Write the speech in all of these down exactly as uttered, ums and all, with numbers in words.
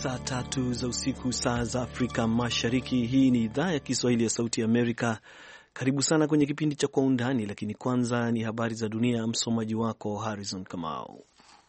saa tatu za usiku saa za Afrika Mashariki. Hii ni idhaa ya Kiswahili ya Sauti ya Amerika. Karibu sana kwenye kipindi cha Kwa Undani, lakini kwanza ni habari za dunia. Msomaji wako Harrison Kamau.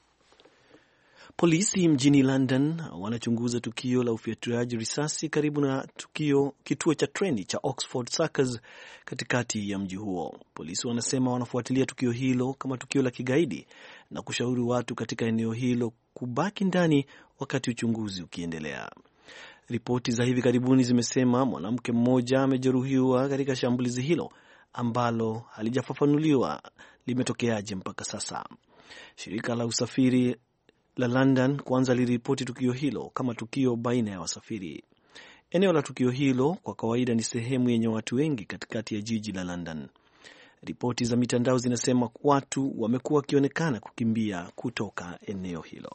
Polisi mjini London wanachunguza tukio la ufyatuaji risasi karibu na tukio kituo cha treni cha Oxford Circus katikati ya mji huo. Polisi wanasema wanafuatilia tukio hilo kama tukio la kigaidi na kushauri watu katika eneo hilo kubaki ndani wakati uchunguzi ukiendelea. Ripoti za hivi karibuni zimesema mwanamke mmoja amejeruhiwa katika shambulizi hilo ambalo halijafafanuliwa limetokeaje mpaka sasa. Shirika la usafiri la London kwanza liliripoti tukio hilo kama tukio baina ya wasafiri. Eneo la tukio hilo kwa kawaida ni sehemu yenye watu wengi katikati ya jiji la London. Ripoti za mitandao zinasema watu wamekuwa wakionekana kukimbia kutoka eneo hilo.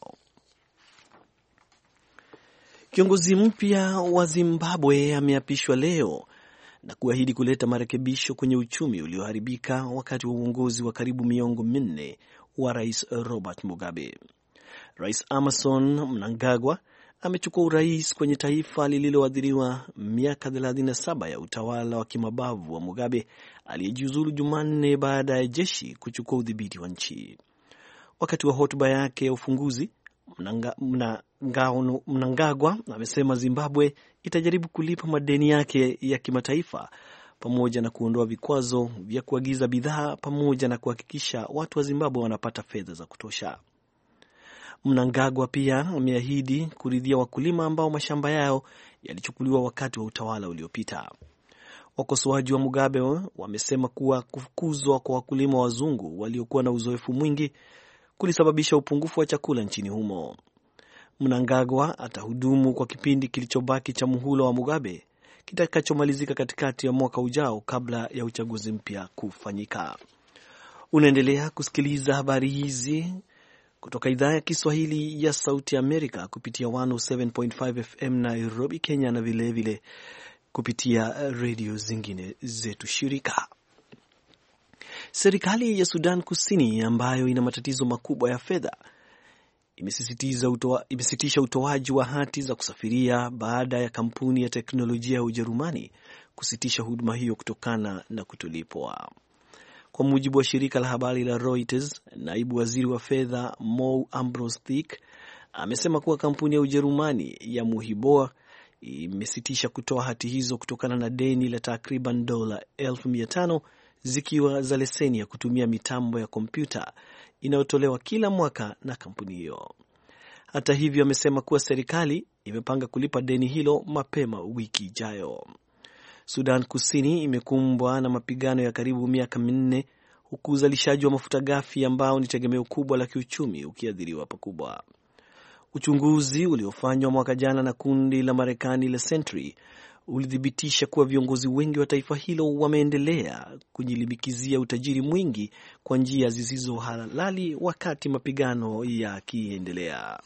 Kiongozi mpya wa Zimbabwe ameapishwa leo na kuahidi kuleta marekebisho kwenye uchumi ulioharibika wakati wa uongozi wa karibu miongo minne wa Rais Robert Mugabe. Rais Emmerson Mnangagwa amechukua urais kwenye taifa lililoathiriwa miaka thelathini na saba ya utawala wa kimabavu wa Mugabe aliyejiuzulu Jumanne baada ya jeshi kuchukua udhibiti wa nchi. Wakati wa hotuba yake ya ufunguzi, Mnanga, Mnanga, Mnangagwa amesema Zimbabwe itajaribu kulipa madeni yake ya kimataifa pamoja na kuondoa vikwazo vya kuagiza bidhaa pamoja na kuhakikisha watu wa Zimbabwe wanapata fedha za kutosha. Mnangagwa pia ameahidi kuridhia wakulima ambao mashamba yao yalichukuliwa wakati wa utawala uliopita. Wakosoaji wa Mugabe wamesema kuwa kufukuzwa kwa wakulima wazungu waliokuwa na uzoefu mwingi kulisababisha upungufu wa chakula nchini humo. Mnangagwa atahudumu kwa kipindi kilichobaki cha muhula wa Mugabe kitakachomalizika katikati ya mwaka ujao kabla ya uchaguzi mpya kufanyika. Unaendelea kusikiliza habari hizi kutoka idhaa ya Kiswahili ya Sauti ya Amerika kupitia one oh seven point five F M Nairobi, Kenya, na vile vile kupitia redio zingine zetu shirika. Serikali ya Sudan Kusini ambayo ina matatizo makubwa ya fedha imesisitiza utoa, imesitisha utoaji wa hati za kusafiria baada ya kampuni ya teknolojia ya Ujerumani kusitisha huduma hiyo kutokana na kutolipwa. Kwa mujibu wa shirika la habari la Reuters, naibu waziri wa fedha Mo Ambrose Thick amesema kuwa kampuni ya Ujerumani ya Muhiboa imesitisha kutoa hati hizo kutokana na deni la takriban dola elfu mia tano zikiwa za leseni ya kutumia mitambo ya kompyuta inayotolewa kila mwaka na kampuni hiyo. Hata hivyo, amesema kuwa serikali imepanga kulipa deni hilo mapema wiki ijayo. Sudan Kusini imekumbwa na mapigano ya karibu miaka minne huku uzalishaji wa mafuta ghafi ambao ni tegemeo kubwa la kiuchumi ukiathiriwa pakubwa. Uchunguzi uliofanywa mwaka jana na kundi la Marekani la Sentry ulithibitisha kuwa viongozi wengi wa taifa hilo wameendelea kujilimbikizia utajiri mwingi kwa njia zisizo halali wakati mapigano yakiendelea.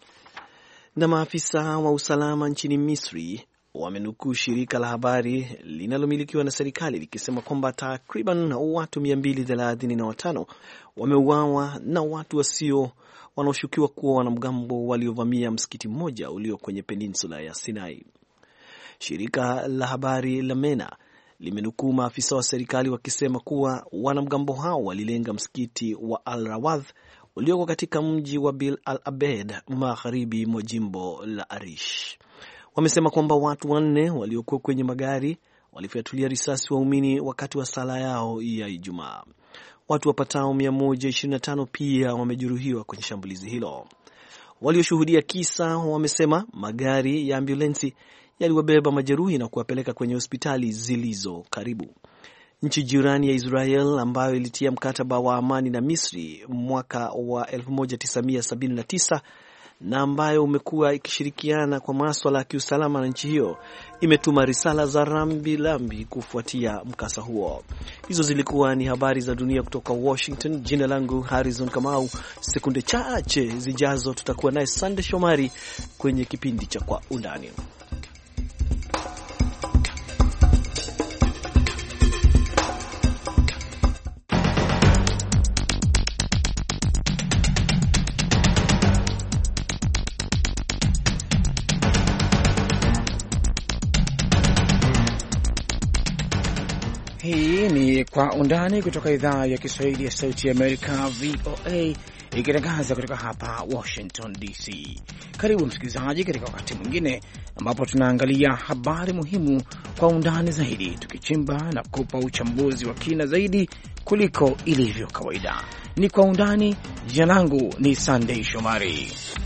Na maafisa wa usalama nchini Misri wamenukuu shirika la habari linalomilikiwa na serikali likisema kwamba takriban watu mia mbili thelathini na watano wameuawa na watu wasio wanaoshukiwa kuwa wanamgambo waliovamia msikiti mmoja ulio kwenye peninsula ya Sinai. Shirika la habari la MENA limenukuu maafisa wa serikali wakisema kuwa wanamgambo hao walilenga msikiti wa Al-Rawadh ulioko katika mji wa Bil Al-Abed magharibi mwa jimbo la Arish. Wamesema kwamba watu wanne waliokuwa kwenye magari walifyatulia risasi waumini wakati wa sala yao ya Ijumaa. Watu wapatao mia moja ishirini na tano pia wamejeruhiwa kwenye shambulizi hilo. Walioshuhudia kisa wamesema magari ya ambulensi yaliwabeba majeruhi na kuwapeleka kwenye hospitali zilizo karibu. Nchi jirani ya Israel ambayo ilitia mkataba wa amani na Misri mwaka wa elfu moja tisa mia sabini na tisa na ambayo umekuwa ikishirikiana kwa masuala ya kiusalama na nchi hiyo imetuma risala za rambi lambi kufuatia mkasa huo. Hizo zilikuwa ni habari za dunia kutoka Washington. Jina langu Harrison Kamau. Sekunde chache zijazo tutakuwa naye Sande Shomari kwenye kipindi cha Kwa Undani. Hii ni Kwa Undani kutoka idhaa ya Kiswahili ya Sauti ya Amerika, V O A, ikitangaza kutoka hapa Washington D C. Karibu msikilizaji katika wakati mwingine ambapo tunaangalia habari muhimu kwa undani zaidi, tukichimba na kupa uchambuzi wa kina zaidi kuliko ilivyo kawaida. Ni Kwa Undani. Jina langu ni Sunday Shomari.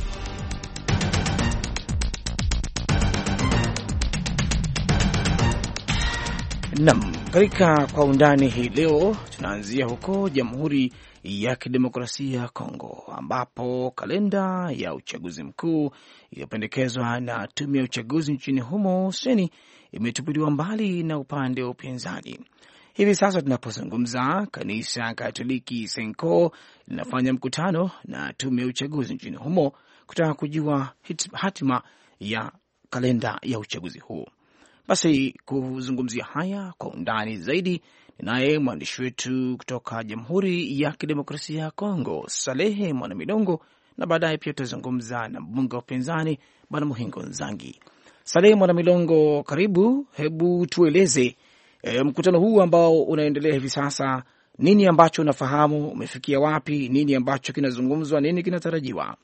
Nam, katika Kwa Undani hii leo tunaanzia huko Jamhuri ya Kidemokrasia ya Kongo, ambapo kalenda ya uchaguzi mkuu iliyopendekezwa na tume ya uchaguzi nchini humo seni imetupiliwa mbali na upande wa upinzani. Hivi sasa tunapozungumza, kanisa Katoliki Senko linafanya mkutano na tume ya uchaguzi nchini humo kutaka kujua hatima ya kalenda ya uchaguzi huu. Basi kuzungumzia haya kwa undani zaidi, ninaye mwandishi wetu kutoka Jamhuri ya Kidemokrasia ya Kongo, Salehe Mwanamilongo, na baadaye pia tutazungumza na mbunge wa upinzani Bwana Mohingo Nzangi. Salehe Mwanamilongo, karibu. Hebu tueleze e, mkutano huu ambao unaendelea hivi sasa, nini ambacho unafahamu, umefikia wapi, nini ambacho kinazungumzwa, nini kinatarajiwa?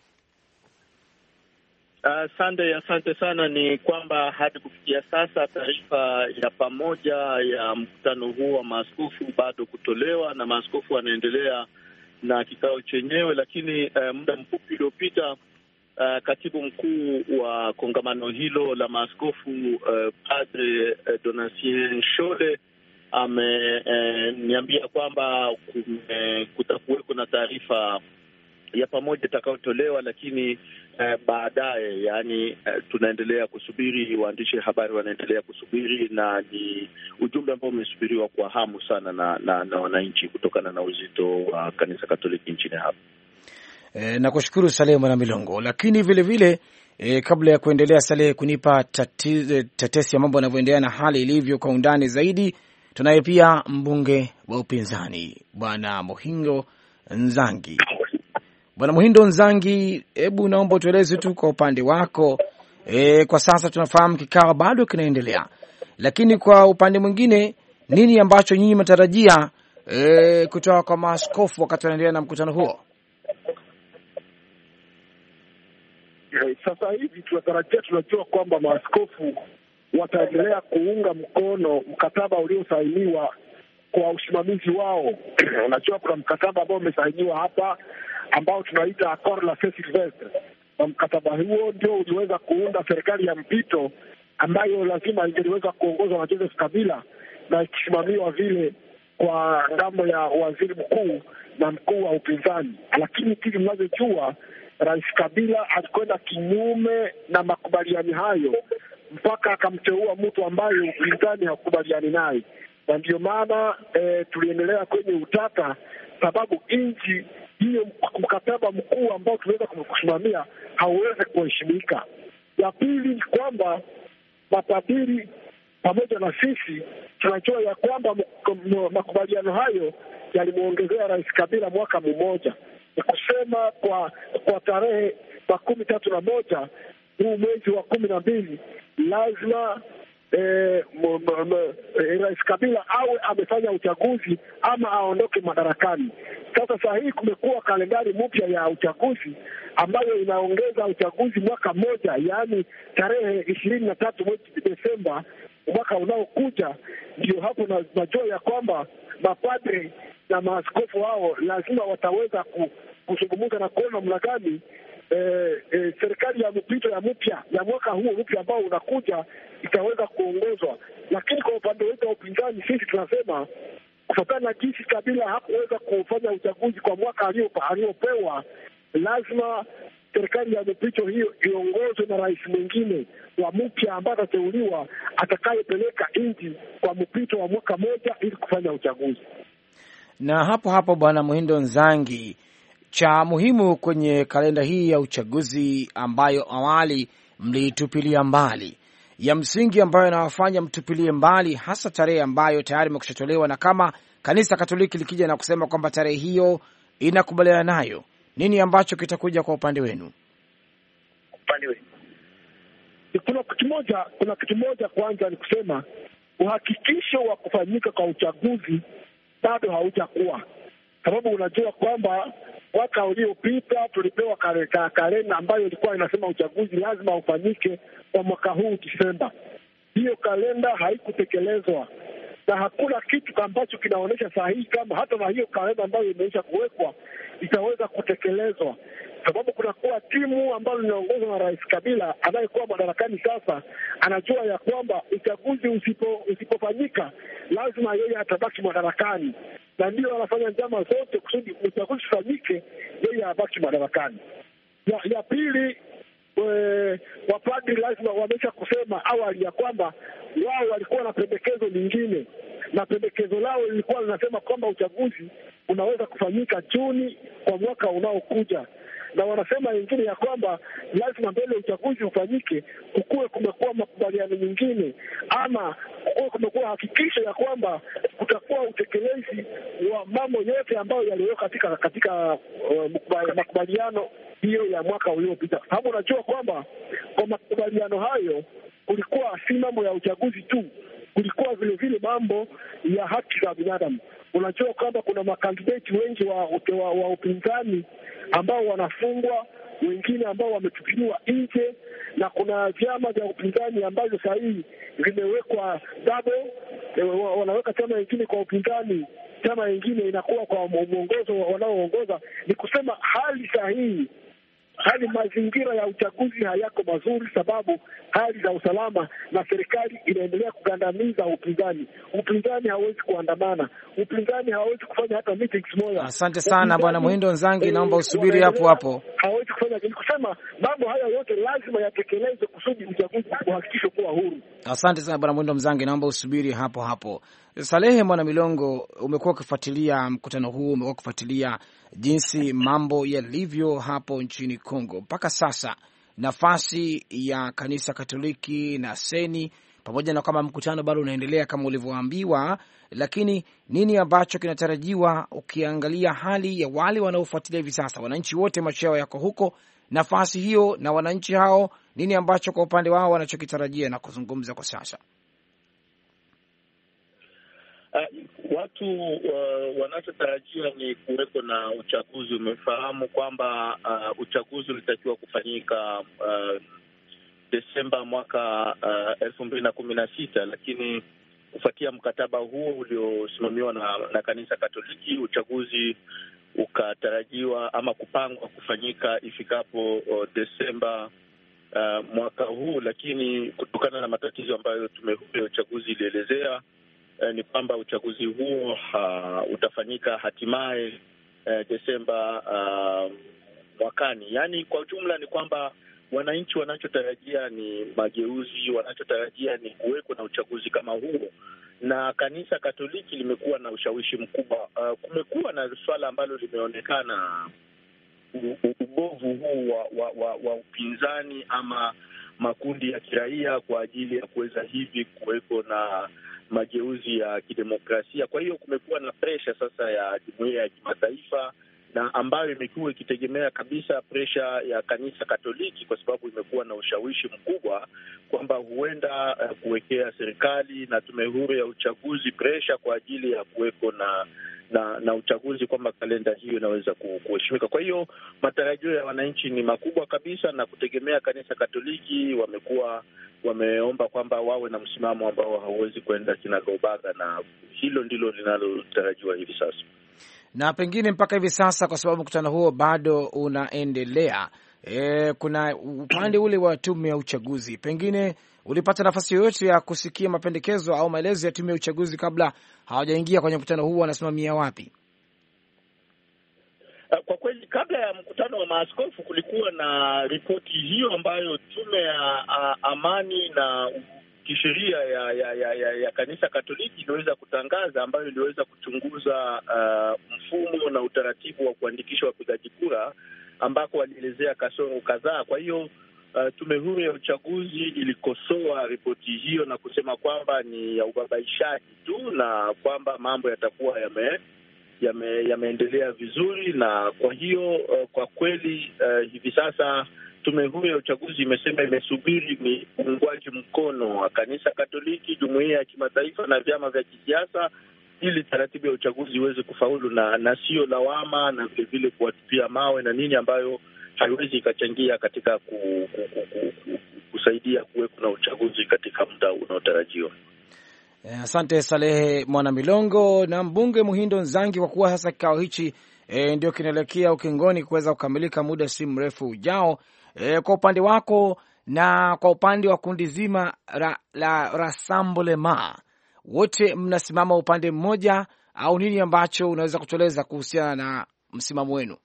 Uh, Sunday, asante sana. Ni kwamba hadi kufikia sasa taarifa ya pamoja ya mkutano huu wa maaskofu bado kutolewa, na maaskofu wanaendelea na kikao chenyewe, lakini uh, muda mfupi uliopita uh, katibu mkuu wa kongamano hilo la maaskofu uh, Padre uh, Donatien Shole ameniambia uh, kwamba kutakuweko na taarifa ya pamoja itakayotolewa, lakini uh, baadaye, yani uh, tunaendelea kusubiri, waandishi habari wanaendelea kusubiri, na ni ujumbe ambao umesubiriwa kwa hamu sana na na, na wananchi kutokana na uzito wa uh, kanisa Katoliki nchini hapa. E, na kushukuru Salehe Mwanamilongo, lakini vile vile e, kabla ya kuendelea Salehe kunipa tati, tetesi ya mambo yanavyoendelea na hali ilivyo kwa undani zaidi, tunaye pia mbunge wa upinzani Bwana Mohingo Nzangi. Bwana Mohindo Nzangi, hebu naomba utueleze tu kwa upande wako. E, kwa sasa tunafahamu kikao bado kinaendelea, lakini kwa upande mwingine nini ambacho nyinyi mnatarajia e, kutoka kwa maaskofu wakati wanaendelea na mkutano huo? Sasa hivi tunatarajia, tunajua kwamba maaskofu wataendelea kuunga mkono mkataba uliosainiwa kwa usimamizi wao. Unajua kuna mkataba ambao umesainiwa hapa ambao tunaita Accord la Saint Sylvestre, na mkataba huo ndio uliweza kuunda serikali ya mpito ambayo lazima ingeliweza kuongozwa na Joseph Kabila na ikisimamiwa vile kwa ngambo ya waziri mkuu na mkuu wa upinzani. Lakini kile mnazojua, Rais Kabila alikwenda kinyume na makubaliano hayo mpaka akamteua mtu ambaye upinzani hakubaliani naye, na ndio maana e, tuliendelea kwenye utata, sababu nchi hiyo mkataba mkuu ambao tunaweza kusimamia hauwezi kuheshimika. Ya pili ni kwamba mapadiri pamoja na sisi tunajua ya kwamba makubaliano hayo yalimuongezea Rais Kabila mwaka mmoja. Ni kusema kwa kwa tarehe makumi tatu na moja huu mwezi wa kumi na mbili lazima Eh, Rais Kabila awe amefanya uchaguzi ama aondoke madarakani. Sasa saa hii kumekuwa kalendari mpya ya uchaguzi ambayo inaongeza uchaguzi mwaka mmoja, yaani tarehe ishirini na tatu mwezi Desemba mwaka unaokuja. Ndio hapo na najua ya kwamba mapadri na maaskofu hao lazima wataweza kuzungumza na kuona namna gani Eh, eh, serikali ya mpito ya mpya ya mwaka huo mpya ambao unakuja itaweza kuongozwa. Lakini kwa upande wetu wa upinzani, sisi tunasema kufuatana na jinsi Kabila hakuweza kufanya uchaguzi kwa mwaka aliopewa, lazima serikali ya mpito hiyo iongozwe na rais mwingine wa mpya ambaye atateuliwa, atakayepeleka nchi kwa mpito wa mwaka moja ili kufanya uchaguzi. Na hapo hapo Bwana Mohindo Nzangi, cha muhimu kwenye kalenda hii ya uchaguzi ambayo awali mliitupilia mbali, ya msingi ambayo inawafanya mtupilie mbali hasa tarehe ambayo tayari imekushatolewa, na kama kanisa Katoliki likija na kusema kwamba tarehe hiyo inakubaliana nayo, nini ambacho kitakuja kwa upande wenu? Upande wenu kuna kitu moja, kuna kitu moja kwanza ni kusema uhakikisho wa kufanyika kwa uchaguzi bado haujakuwa, sababu unajua kwamba mwaka uliopita tulipewa kalenda ambayo ilikuwa inasema uchaguzi lazima ufanyike kwa mwaka huu Disemba. Hiyo kalenda haikutekelezwa na hakuna kitu ambacho kinaonyesha sahihi kama hata na hiyo kalenda ambayo imeisha kuwekwa itaweza kutekelezwa, sababu kunakuwa timu ambayo inaongozwa na Rais Kabila anayekuwa madarakani sasa, anajua ya kwamba uchaguzi usipo usipofanyika lazima yeye atabaki madarakani, na ndio anafanya njama zote kusudi uchaguzi ufanyike, yeye abaki madarakani. Ya, ya pili, we, wapadri lazima wamesha kusema awali ya kwamba wao walikuwa na pendekezo lingine, na pendekezo lao lilikuwa linasema kwamba uchaguzi unaweza kufanyika Juni kwa mwaka unaokuja, na wanasema wengine ya kwamba lazima mbele uchaguzi ufanyike kukuwe kumekuwa makubaliano nyingine, ama kukuwe kumekuwa hakikisho ya kwamba kutakuwa utekelezi wa mambo yote ambayo yaliwekwa katika katika uh, makubaliano hiyo ya mwaka uliopita. Sababu unajua kwamba kwa makubaliano hayo kulikuwa si mambo ya uchaguzi tu, kulikuwa vile vile mambo ya haki za binadamu. Unajua kwamba kuna makandidati wengi wa, wa, wa upinzani ambao wanafungwa, wengine ambao wametupiliwa nje, na kuna vyama vya upinzani ambavyo sasa hivi vimewekwa double, wanaweka chama kingine kwa upinzani, chama kingine inakuwa kwa mwongozo wanaoongoza. Ni kusema hali sahihi, hali mazingira ya uchaguzi hayako mazuri, sababu hali za usalama na serikali inaendelea kugandamiza upinzani. Upinzani hawezi kuandamana, upinzani hawezi kufanya hata meetings moja. Asante sana Bwana Muhindo Nzangi, naomba usubiri hapo hapo. Hawezi kufanya kitu, kusema mambo haya yote lazima yatekelezwe kusudi uchaguzi uhakikishwe kuwa huru. Asante sana Bwana Muhindo Nzangi, naomba usubiri hapo hapo. Salehe Mwana Milongo, umekuwa ukifuatilia mkutano huu, umekuwa ukifuatilia jinsi mambo yalivyo hapo nchini Kongo mpaka sasa, nafasi ya kanisa Katoliki na seni, pamoja na kama mkutano bado unaendelea kama ulivyoambiwa, lakini nini ambacho kinatarajiwa ukiangalia hali ya wale wanaofuatilia hivi sasa? Wananchi wote macho yao yako huko, nafasi hiyo na wananchi hao, nini ambacho kwa upande wao wanachokitarajia na kuzungumza kwa sasa? Uh, watu uh, wanachotarajia ni kuweko na uchaguzi. Umefahamu kwamba uh, uchaguzi ulitakiwa kufanyika uh, Desemba mwaka uh, elfu mbili na kumi na sita, lakini kufuatia mkataba huo uliosimamiwa na, na kanisa Katoliki, uchaguzi ukatarajiwa ama kupangwa kufanyika ifikapo uh, Desemba uh, mwaka huu, lakini kutokana na matatizo ambayo tume huru ya uchaguzi ilielezea, Uh, ni kwamba uchaguzi huo uh, utafanyika hatimaye uh, Desemba uh, mwakani. Yaani kwa ujumla ni kwamba wananchi wanachotarajia ni mageuzi, wanachotarajia ni kuweko na uchaguzi kama huo, na kanisa Katoliki limekuwa na ushawishi mkubwa. Uh, kumekuwa na swala ambalo limeonekana, ubovu huu wa, wa, wa, wa upinzani ama makundi ya kiraia kwa ajili ya kuweza hivi kuweko na mageuzi ya kidemokrasia. Kwa hiyo kumekuwa na presha sasa ya jumuiya ya kimataifa, na ambayo imekuwa ikitegemea kabisa presha ya kanisa Katoliki, kwa sababu imekuwa na ushawishi mkubwa kwamba huenda uh, kuwekea serikali na tume huru ya uchaguzi presha kwa ajili ya kuweko na na na uchaguzi, kwamba kalenda hiyo inaweza kuheshimika. Kwa hiyo matarajio ya wananchi ni makubwa kabisa, na kutegemea kanisa Katoliki wamekuwa wameomba kwamba wawe na msimamo ambao hauwezi kwenda kinagaubaga, na hilo ndilo linalotarajiwa hivi sasa. Na pengine mpaka hivi sasa, kwa sababu mkutano huo bado unaendelea, e, kuna upande ule wa tume ya uchaguzi, pengine ulipata nafasi yoyote ya kusikia mapendekezo au maelezo ya tume ya uchaguzi kabla hawajaingia kwenye mkutano huu, wanasimamia wapi? Kwa kweli, kabla ya mkutano wa maaskofu kulikuwa na ripoti hiyo ambayo tume ya amani na kisheria ya, ya, ya, ya, ya kanisa Katoliki iliweza kutangaza, ambayo iliweza kuchunguza uh, mfumo na utaratibu wa kuandikisha wapigaji kura, ambako walielezea kasoro kadhaa. Kwa hiyo uh, tume huru ya uchaguzi ilikosoa ripoti hiyo na kusema kwamba ni ya ubabaishaji tu, na kwamba mambo yatakuwa yame yame yameendelea vizuri. Na kwa hiyo uh, kwa kweli uh, hivi sasa tume huru ya uchaguzi imesema imesubiri ni uungwaji mkono wa kanisa Katoliki, jumuiya ya kimataifa na vyama vya kisiasa ili taratibu ya uchaguzi iweze kufaulu, na na sio lawama na vile vile kuwatupia mawe na nini ambayo haiwezi ikachangia katika ku, ku, ku, ku, ku, kusaidia kuwepo na uchaguzi katika muda unaotarajiwa. Asante Salehe Mwana Milongo. Na mbunge Muhindo Nzangi, kwa kuwa sasa kikao hichi e, ndio kinaelekea ukingoni kuweza kukamilika muda si mrefu ujao, e, kwa upande wako na kwa upande wa kundi zima ra, la Rassemblement, wote mnasimama upande mmoja au nini ambacho unaweza kutueleza kuhusiana na msimamo wenu?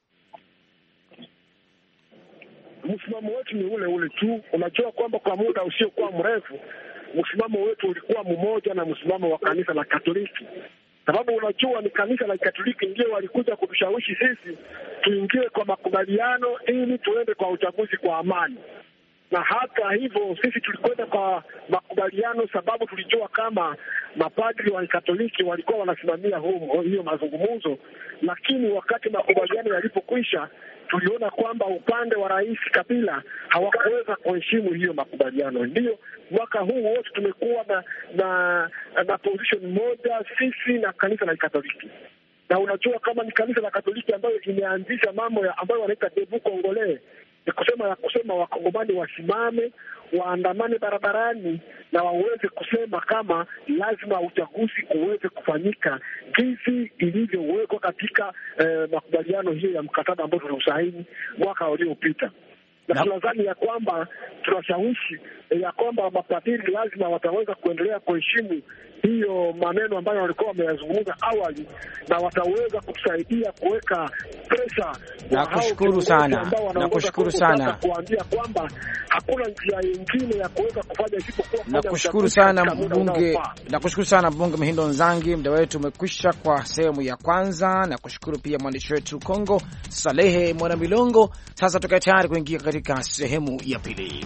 Msimamo wetu ni ule ule tu. Unajua kwamba kwa muda usiokuwa mrefu msimamo wetu ulikuwa mmoja na msimamo wa kanisa la Katoliki, sababu unajua ni kanisa la Katoliki ndio walikuja kutushawishi sisi tuingie kwa makubaliano ili tuende kwa uchaguzi kwa amani. Na hata hivyo sisi tulikwenda kwa makubaliano sababu tulijua kama mapadri wa Katoliki walikuwa wanasimamia huo hiyo mazungumzo, lakini wakati makubaliano yalipokwisha tuliona kwamba upande wa Rais Kabila hawakuweza kuheshimu hiyo makubaliano. Ndio mwaka huu wote tumekuwa na na, na position moja sisi na kanisa la Katoliki. Na unajua kama ni kanisa la Katoliki ambayo imeanzisha mambo ya ambayo wanaita debout congolais, ni kusema ya kusema wakongomani wasimame, waandamane barabarani na waweze kusema kama lazima uchaguzi uweze kufanyika jinsi ilivyowekwa katika eh, makubaliano hiyo ya mkataba ambao tuliusaini mwaka uliopita. Na tunadhani ya kwamba tunashawishi ya kwamba mapadiri lazima wataweza kuendelea kuheshimu hiyo maneno ambayo walikuwa wameyazungumza awali, na wataweza kutusaidia kuweka pesa. Na kushukuru sana, na kushukuru sana kuambia kwamba hakuna njia nyingine ya kuweza kufanya isipokuwa. Na kushukuru sana mbunge, na kushukuru sana mbunge Muhindo Nzangi. Muda wetu umekwisha kwa sehemu ya kwanza, na kushukuru pia mwandishi wetu Kongo Salehe Mwana Milongo. Sasa tukae tayari kuingia katika sehemu ya pili.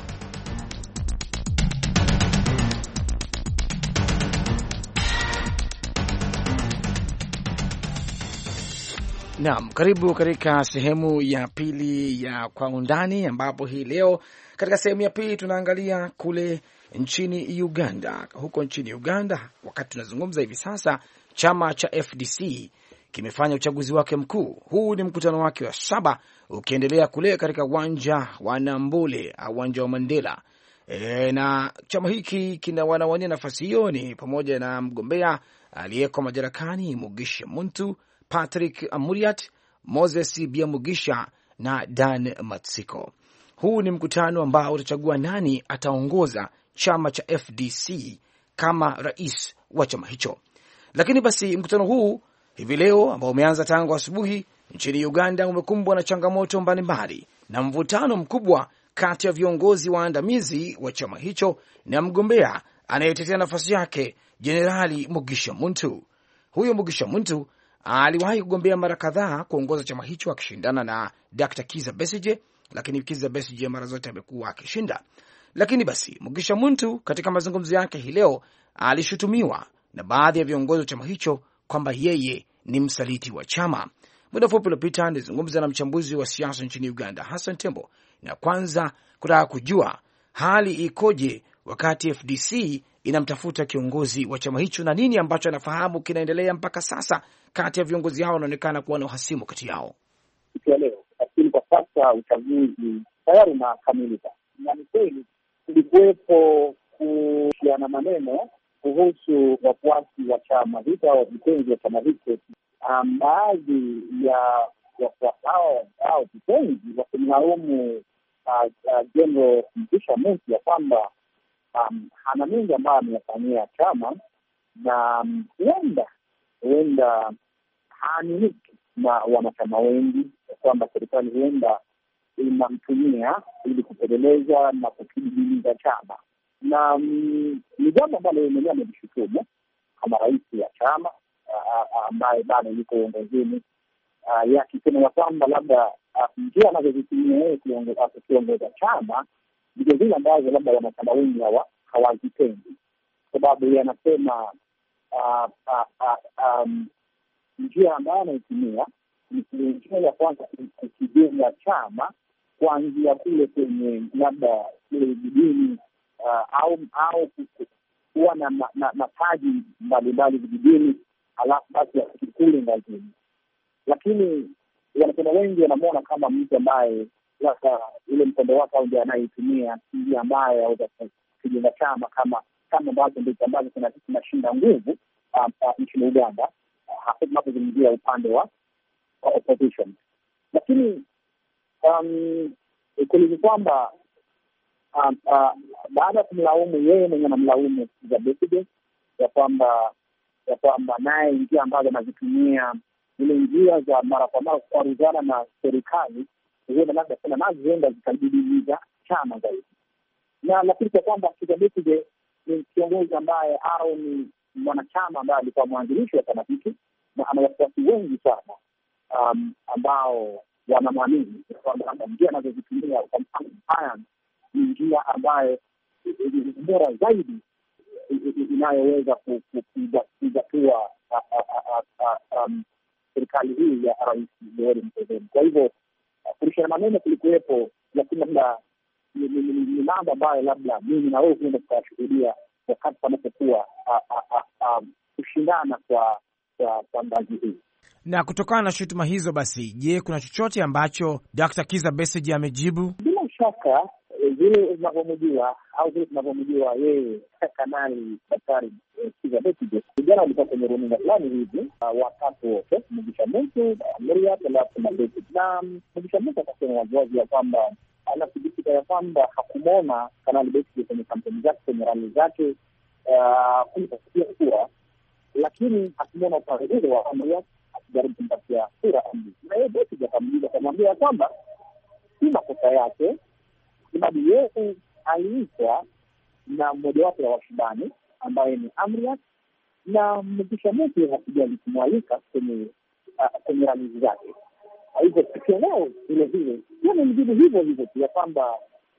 Naam, karibu katika sehemu ya pili ya Kwa Undani, ambapo hii leo katika sehemu ya pili tunaangalia kule nchini Uganda. Huko nchini Uganda, wakati tunazungumza hivi sasa, chama cha F D C kimefanya uchaguzi wake mkuu. Huu ni mkutano wake wa saba ukiendelea kule katika uwanja wa Nambole au uwanja wa Mandela. E, na chama hiki kina wanawania nafasi hiyo ni pamoja na mgombea aliyeko madarakani Mugisha Muntu, Patrick Amuriat, Moses Biamugisha na Dan Matsiko. Huu ni mkutano ambao utachagua nani ataongoza chama cha F D C kama rais wa chama hicho. Lakini basi mkutano huu hivi leo ambao umeanza tangu asubuhi nchini Uganda umekumbwa na changamoto mbalimbali na mvutano mkubwa kati ya viongozi waandamizi wa chama hicho na mgombea anayetetea nafasi yake Jenerali Mugisha Muntu. Huyo Mugisha Muntu aliwahi kugombea mara kadhaa kuongoza chama hicho akishindana na Doctor Kizza Besigye, lakini Kizza Besigye mara zote amekuwa akishinda. Lakini basi Mugisha Muntu katika mazungumzo yake hii leo alishutumiwa na baadhi ya viongozi wa chama hicho kwamba yeye ni msaliti wa chama. Muda mfupi uliopita nilizungumza na mchambuzi wa siasa nchini Uganda Hassan Tembo, na kwanza kutaka kujua hali ikoje wakati F D C inamtafuta kiongozi wa chama hicho na nini ambacho anafahamu kinaendelea mpaka sasa kati ya viongozi hao wanaonekana kuwa na uhasimu kati yao. Leo lakini kwa sasa uchaguzi tayari unakamilika, na ni kweli kulikuwepo kuhusiana maneno kuhusu wafuasi wa chama hicho au vitenzi wa chama hicho. Baadhi ya wafuasi hao au vitenzi wakimlaumu Jenerali Mugisha Muntu ya kwamba Um, hana mengi ambayo amefanyia chama na huenda huenda haaminiki na wanachama wengi, kwamba serikali huenda inamtumia ili kupeleleza na kukidhibiti chama, na um, ni jambo ambalo mwenyewe amelishutumu kama rais ya chama ambaye bado yuko uongozini, yakisema ya kwamba labda njia anazozitumia yeye kuongoza chama ndio zile ambazo labda wanachama wengi hawa hawazipendi, sababu yeye anasema uh, uh, uh, um, njia ambayo anaitumia ni njia ya kwanza kukijenga chama kuanzia kule kwenye labda kule vijijini, uh, au au kuwa na nafasi mbalimbali vijijini, alafu basi afike kule ngazini. Lakini wanasema wengi wanamwona kama mtu ambaye sasa ile mkondo wake au ndio anayeitumia njia ambaye aweza kujenga chama kama kama ambazo ndio ambazo kinashinda nguvu nchini Uganda, hapo tunapozungumzia upande wa opposition. Lakini um, kweli kwamba um, uh, baada ya kumlaumu yeye mwenye anamlaumu za Besigye ya kwamba ya kwamba naye njia ambazo anazitumia zile njia za mara kwa mara kuaruzana na serikali, huenda labda sana nazo huenda zikadidimiza chama zaidi. Na lakini kwa kwamba Kizza Besigye ni kiongozi ambaye au ni mwanachama ambaye alikuwa mwanzilishi wa chama hiki na ana wafuasi wengi sana um, ambao wanamwamini kwamba njia anazozitumia kwa mfano haya ni njia ambayo ni bora zaidi inayoweza kujatua serikali hii ya Rais Yoweri Museveni. Kwa hivyo kurishana maneno kulikuwepo, lakini labda ni mambo ambayo labda mimi na wewe huenda tukayashuhudia wakati panapokuwa kushindana kwa kwa ngazi hii. Na kutokana na shutuma hizo basi, je, kuna chochote ambacho Daktari Kizza Besigye amejibu? Bila shaka vile tunavyomjua au vile tunavyomjua yeye Kanali Daktari Kizza Besigye, vijana walikuwa kwenye runinga fulani hivi watatu wote, Mugisha Muntu, Maria alafu na Besigye. Na Mugisha Muntu akasema waziwazi ya kwamba anathibitika ya kwamba hakumwona Kanali Besigye kwenye kampeni zake, kwenye rali zake kumpatia kura, lakini hakumwona upande ule wa Maria akijaribu kumpatia kura. Na yeye Besigye akamjibu akamwambia ya kwamba si makosa yake, sababu yeye aliitwa na mmoja wapo wa washindani ambaye ni Amriat, na Mugisha Muntu hakujali kumwalika kwenye kwenye rali zake. Kwa hivyo tukionao vile vile ni mjibu hivyo hivyo ya kwamba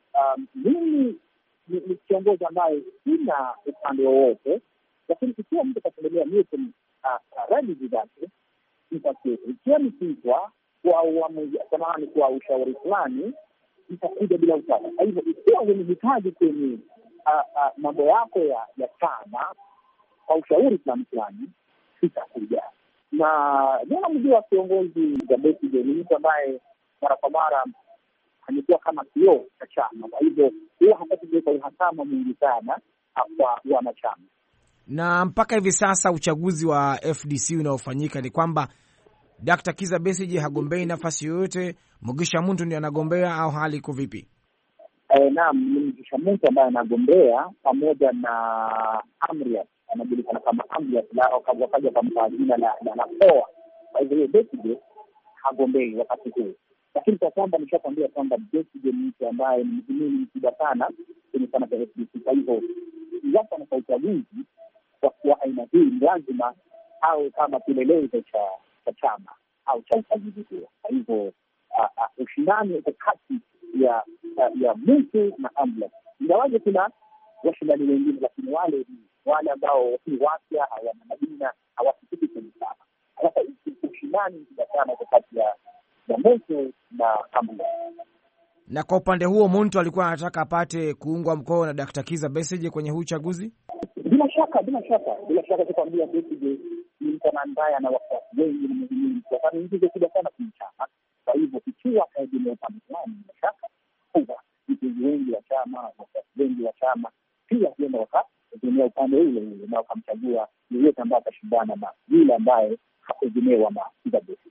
mimi ni kiongozi ambaye sina upande wowote, lakini ikiwa mtu atatembelea mtu rali zake itakuwa ikiwa mtitwa kwa uamuzi samahani kwa ushauri fulani itakuja bila utata. Kwa hivyo ikiwa unahitaji kwenye mambo yako ya ya chama kwa ushauri fulani fulani itakuja. Na jana mjua kiongozi wa Besigye ni mtu ambaye mara kwa mara amekuwa kama kioo cha chama, kwa hivyo huwa hapati kuweka uhasama mwingi sana kwa wanachama. Na mpaka hivi sasa uchaguzi wa F D C unaofanyika ni kwamba Daktari Kizza Besigye hagombei nafasi yoyote, Mugisha Muntu ndiye anagombea au hali iko vipi? Eh, naam, ni Mugisha Muntu ambaye anagombea pamoja na Amriat, anajulikana kama Amriat, na wakaja kumpa jina la la Poa. Kwa hivyo Besigye hagombei wakati huu. Lakini kwa kwamba nishakwambia kwamba Besigye ni mtu ambaye ni mhimili mkubwa sana kwenye chama cha F D C. Kwa hivyo iwapo na uchaguzi kwa kwa aina hii lazima au kama kielelezo cha cha chama au cha uchaguzi huo. Kwa hivyo ushindani uko kati ya ya Muntu na Amriat. Ingawaje kuna washindani wengine, lakini wale wale ambao ni wapya hawana majina hawafiki kwenye chama. Sasa hii ushindani ni sana kati ya ya Muntu na Amriat. Na kwa upande huo Muntu alikuwa anataka apate kuungwa mkono na Daktari Kizza Besigye kwenye huu uchaguzi? Bila shaka, bila shaka, bila shaka tukwambia Besigye ni mtu ambaye ana wafuasi wengi na mhimili kwa sababu hizo kubwa sana kwenye chama. Kwa hivyo ikiwa kaegemea upande fulani, bila shaka kuwa viongozi wengi wa chama, wafuasi wengi wa chama pia huenda wakaegemea upande ule ule na wakamchagua yeyote ambaye atashindana na yule ambaye hakuegemewa na Kizza Besigye.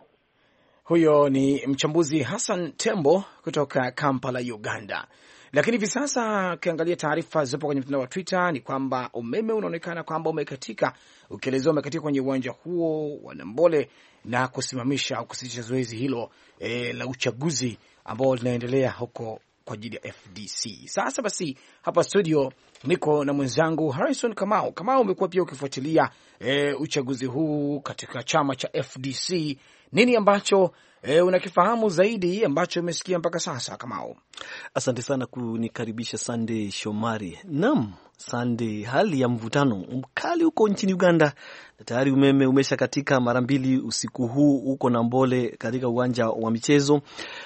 Huyo ni mchambuzi Hassan Tembo kutoka Kampala, Uganda. Lakini hivi sasa ukiangalia taarifa zipo kwenye mtandao wa Twitter ni kwamba umeme unaonekana kwamba umekatika, ukielezwa umekatika kwenye uwanja huo wa Nambole na kusimamisha au kusitisha zoezi hilo e, la uchaguzi ambao linaendelea huko kwa ajili ya F D C. Sasa basi hapa studio niko na mwenzangu Harrison Kamau. Kamau, umekuwa pia ukifuatilia e, uchaguzi huu katika chama cha F D C. Nini ambacho e, unakifahamu zaidi ambacho umesikia mpaka sasa, Kamau? Asante sana kunikaribisha Sunday Shomari. Naam, Sunday, hali ya mvutano mkali huko nchini Uganda. Tayari umeme umesha katika mara mbili usiku huu huko Nambole katika uwanja wa michezo,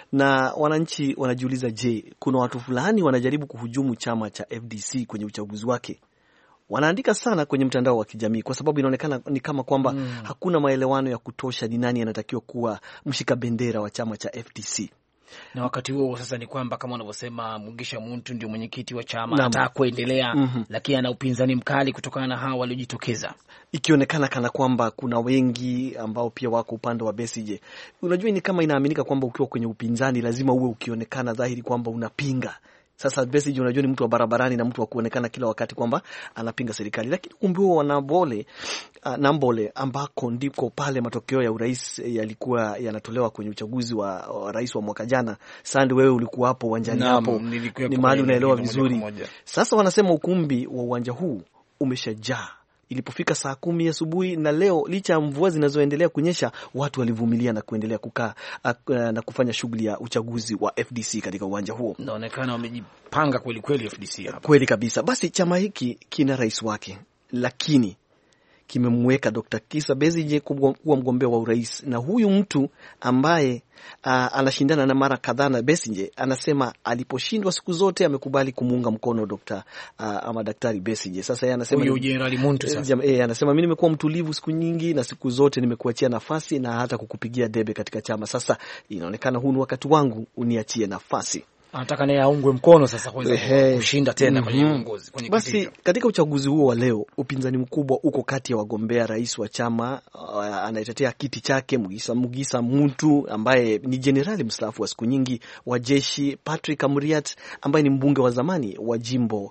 na wananchi wanajiuliza, je, kuna watu fulani wanajaribu kuhujumu chama cha F D C kwenye uchaguzi wake? Wanaandika sana kwenye mtandao wa kijamii kwa sababu inaonekana ni kama kwamba mm. hakuna maelewano ya kutosha ni nani anatakiwa kuwa mshika bendera wa chama cha F D C. Na wakati huo sasa ni kwamba kama unavyosema Mugisha Muntu ndio mwenyekiti wa chama, anataka kuendelea mm -hmm. lakini ana upinzani mkali kutokana na hao waliojitokeza. Ikionekana kana kwamba kuna wengi ambao pia wako upande wa Besigye. Unajua ni kama inaaminika kwamba ukiwa kwenye upinzani lazima uwe ukionekana dhahiri kwamba unapinga. Sasa Besigye unajua ni mtu wa barabarani na mtu wa kuonekana kila wakati kwamba anapinga serikali. Lakini kumbe huo wanabole uh, Nambole ambako ndiko pale matokeo ya urais yalikuwa yanatolewa kwenye uchaguzi wa, wa rais wa mwaka jana. Sandi, wewe ulikuwa hapo uwanjani hapo. Ni mahali unaelewa vizuri. Sasa wanasema ukumbi wa uwanja huu umeshajaa ilipofika saa kumi asubuhi, na leo licha ya mvua zinazoendelea kunyesha watu walivumilia na kuendelea kukaa na kufanya shughuli ya uchaguzi wa F D C katika uwanja huo. Inaonekana wamejipanga kweli kweli F D C hapa. Kweli kabisa. Basi chama hiki kina rais wake, lakini kimemweka Doctor Kizza Besigye kuwa mgombea wa urais, na huyu mtu ambaye uh, anashindana na mara kadhaa na Besigye anasema aliposhindwa siku zote amekubali kumuunga mkono Dr. uh, ama Daktari Besigye. Sasa yeye anasema huyu General Muntu sasa eh, anasema mimi nimekuwa mtulivu siku nyingi na siku zote nimekuachia nafasi na hata kukupigia debe katika chama. Sasa inaonekana huu ni wakati wangu, uniachie nafasi. Anataka naye aungwe mkono sasa kuweza kushinda tena mm -hmm. kwenye uongozi kwenye basi kitendo. Katika uchaguzi huo wa leo upinzani mkubwa uko kati ya wagombea rais wa chama uh, anayetetea kiti chake Mugisha Mugisha Muntu ambaye ni jenerali mstaafu wa siku nyingi wa jeshi, Patrick Amuriat ambaye ni mbunge wa zamani wa jimbo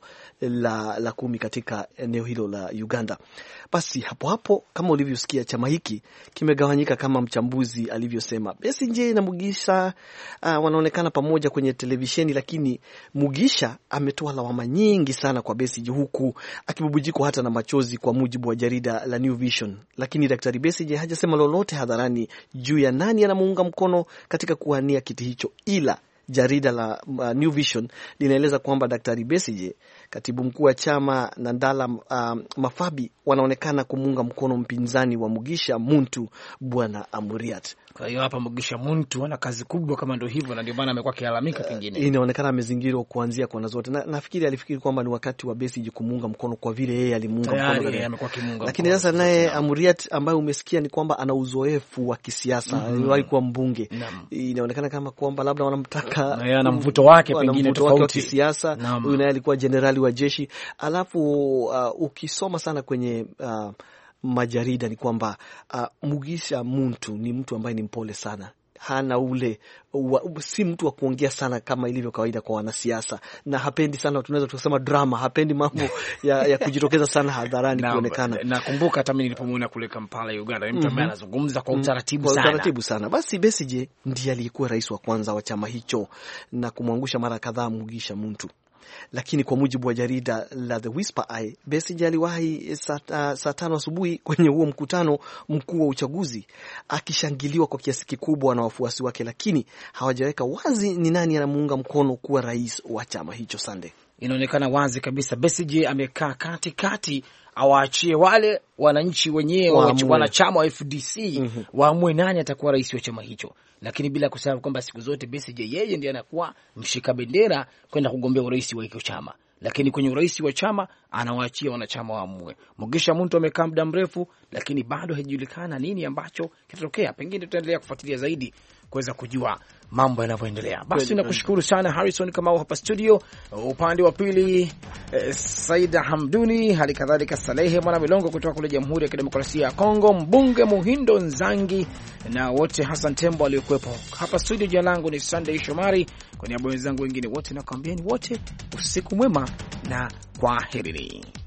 la la kumi katika eneo hilo la Uganda. Basi hapo hapo kama ulivyosikia chama hiki kimegawanyika kama mchambuzi alivyosema. Besigye na Mugisha uh, wanaonekana pamoja kwenye televisheni, lakini Mugisha ametoa lawama nyingi sana kwa Besigye huku akibubujikwa hata na machozi kwa mujibu wa jarida la New Vision. Lakini Daktari Besigye hajasema lolote hadharani juu ya nani anamuunga mkono katika kuwania kiti hicho, ila jarida la uh, New Vision linaeleza kwamba Daktari Besigye, katibu mkuu wa chama na Ndala uh, Mafabi wanaonekana kumunga mkono mpinzani wa Mugisha Muntu, Bwana Amuriat. Kwa hiyo hapa Mugisha Muntu ana kazi kubwa kama ndio hivyo, na ndio maana amekuwa kialamika pengine. Uh, inaonekana amezingirwa kuanzia kona zote. Na nafikiri alifikiri kwamba ni wakati wa Besigye kumunga mkono kwa vile yeye alimunga mkono, yeye amekuwa kimunga. Lakini sasa naye Amuriat ambaye umesikia ni kwamba ana uzoefu wa kisiasa, mm -hmm. aliwahi kuwa mbunge. Inaonekana kama kwamba labda wanamtaka na yeye ana mvuto wake pengine tofauti wa kisiasa. Huyu naye alikuwa jenerali wa jeshi. Alafu uh, ukisoma sana kwenye uh, majarida ni kwamba uh, Mugisha Muntu ni mtu ambaye ni mpole sana. Hana ule wa, si mtu wa kuongea sana kama ilivyo kawaida kwa wanasiasa, na hapendi sana, tunaweza kusema drama, hapendi mambo ya, ya kujitokeza sana hadharani kuonekana. Nakumbuka hata mimi nilipomwona kule Kampala Uganda, ni mtu ambaye anazungumza kwa utaratibu sana. Kwa utaratibu sana. Basi Besigye ndiye aliyekuwa rais wa kwanza wa chama hicho na kumwangusha mara kadhaa Mugisha Muntu. Lakini kwa mujibu wa jarida la The Whisper Eye, Besigye aliwahi saa uh, tano asubuhi kwenye huo mkutano mkuu wa uchaguzi akishangiliwa kwa kiasi kikubwa na wafuasi wake, lakini hawajaweka wazi ni nani anamuunga mkono kuwa rais wa chama hicho. Sande, inaonekana wazi kabisa Besigye amekaa kati kati, awaachie wale wananchi wenyewe wanachama wa F D C mm -hmm. waamue nani atakuwa rais wa chama hicho, lakini bila kusahau kwamba siku zote Besigye yeye ndiye anakuwa mshika bendera kwenda kugombea urais wa hicho chama, lakini kwenye urais wa chama anawaachia wanachama waamue. Mugisha Muntu amekaa muda mrefu, lakini bado haijulikana nini ambacho kitatokea. Pengine tutaendelea kufuatilia zaidi kuweza kujua mambo yanavyoendelea. Basi nakushukuru sana Harrison Kamau hapa studio, upande wa pili eh, Saida Hamduni, hali kadhalika Salehe Mwana Milongo kutoka kule Jamhuri ya Kidemokrasia ya Kongo, mbunge Muhindo Nzangi na wote Hassan Tembo aliyekuepo hapa studio. Jina langu ni Sunday Shomari, kwa niaba ya wenzangu wengine wote nakwambieni wote usiku mwema na kwaherini.